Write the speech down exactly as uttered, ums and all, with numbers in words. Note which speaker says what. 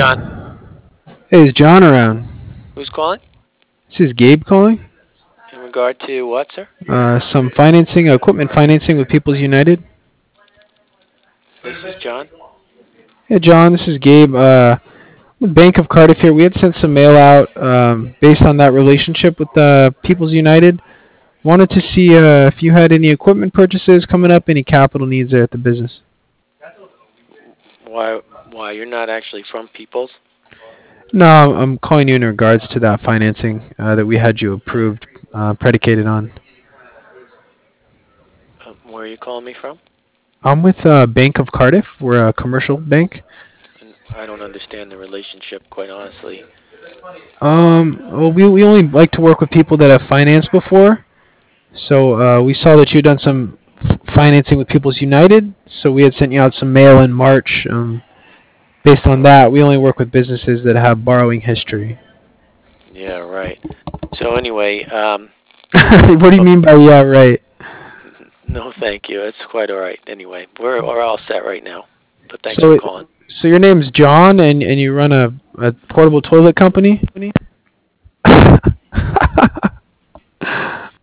Speaker 1: John.
Speaker 2: Hey, is John around?
Speaker 1: Who's calling?
Speaker 2: This is Gabe calling.
Speaker 1: In regard to what, sir?
Speaker 2: Uh, some financing, equipment financing with People's United.
Speaker 1: This is John.
Speaker 2: Hey, John, this is Gabe. Uh, with Bank of Cardiff here. We had sent some mail out um, based on that relationship with uh, People's United. Wanted to see uh, if you had any equipment purchases coming up, any capital needs there at the business.
Speaker 1: Why? Why you're not actually from Peoples?
Speaker 2: No, I'm calling you in regards to that financing uh, that we had you approved, uh, predicated on.
Speaker 1: Um, where are you calling me from?
Speaker 2: I'm with uh, Bank of Cardiff. We're a commercial bank.
Speaker 1: And I don't understand the relationship, quite honestly.
Speaker 2: Um, well, we, we only like to work with people that have financed before. So uh, we saw that you'd done some f- financing with People's United. So we had sent you out some mail in March. Um, based on that, we only work with businesses that have borrowing history.
Speaker 1: Yeah, right. So anyway, um,
Speaker 2: What do you
Speaker 1: oh,
Speaker 2: mean by yeah, right?
Speaker 1: no, thank you. It's quite all right. Anyway, we're we're all set right now. But thanks for
Speaker 2: So,
Speaker 1: calling.
Speaker 2: so your name's John, and, and you run a, a portable toilet company.